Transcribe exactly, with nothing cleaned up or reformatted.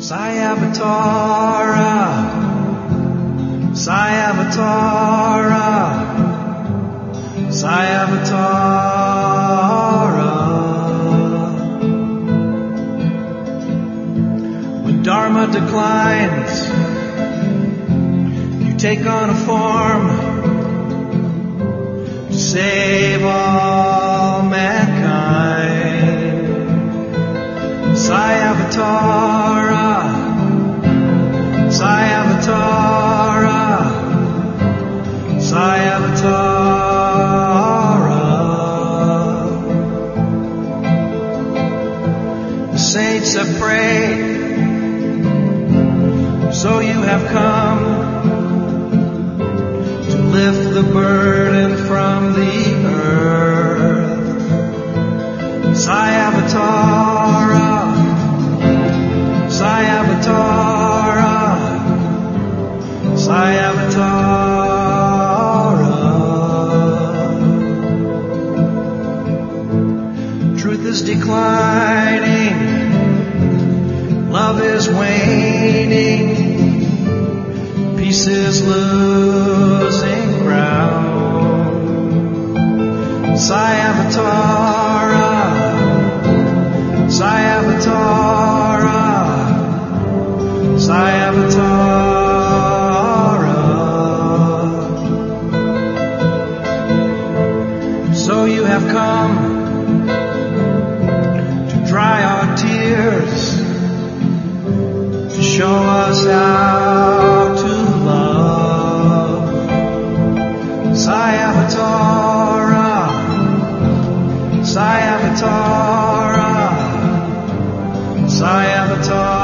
Sayavatara, Sayavatara, Sayavatara. When Dharma declines, you take on a form to save all mankind. Sayavatara, Sayavatara, Sayavatara. The saints have prayed, so you have come to lift the burden from the earth. Sayavatara, Sayavatara, Sayavatara. Truth is declining, love is waning, peace is losing ground. Sayavatara, Sayavatara, Sayavatara. So you have come to dry our tears, to show us how to love. Sayavatara, Sayavatara, Sayavatara.